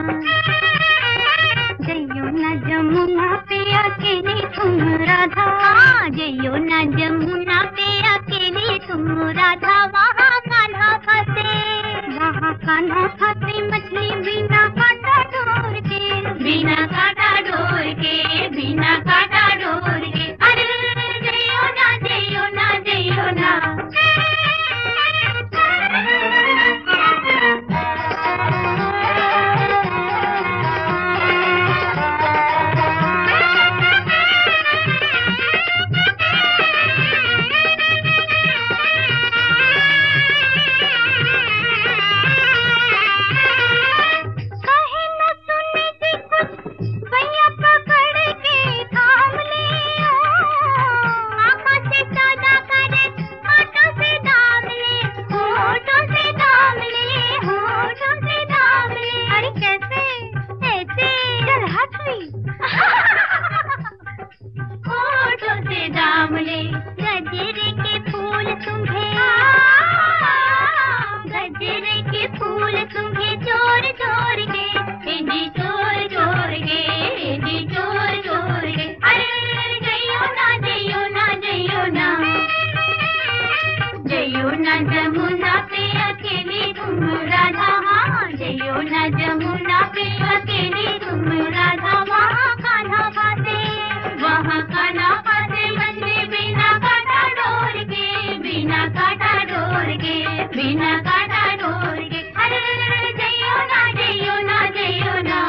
जइयो ना जमुना पे अकेली तुम राधा, जइयो ना जमुना पे अकेली तुम राधा। वहाँ कान्हा फंसे, वहाँ कान्हा फंसे मछली बिना कांटा डोर के, बिना कांटा डोर के, बिना कांटा डोर के। अरे जइयो ना, जइयो ना, जइयो ना। गजरे के फूल तुम्हें, गजरे के फूल तुम्हें चोर चोर के, जी चोर चोर के, जी चोर चोर के। अरे जइयो ना, जइयो ना, जइयो ना। जइयो ना जमुना पे अकेली तुम राधा, जइयो ना जमुना पे अकेली तुम राधा। वहाँ कान्हा फंसे, वहाँ कान्हा फंसे मछली बिना कांटा डोर के, बिना कांटा डोर के, बिना कांटा डोर के। अरे जइयो ना, जइयो ना, जइयो ना।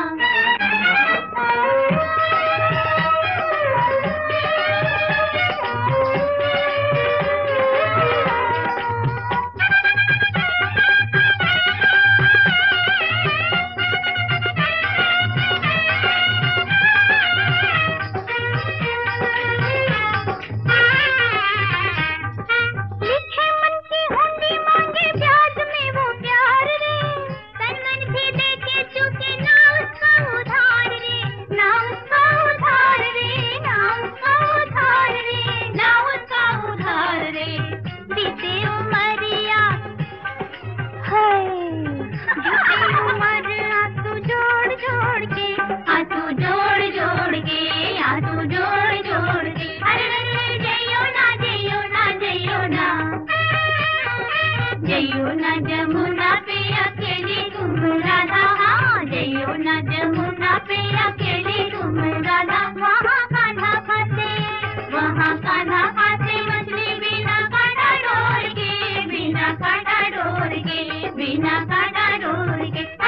जइयो ना जमुना पे अकेली तुम राधा, जइयो ना जमुना पे अकेली तुम राधा। वहाँ कान्हा फंसे, वहाँ कान्हा फंसे मछली बिना कांटा डोर के, बिना कांटा डोर के, बिना कांटा डोर के।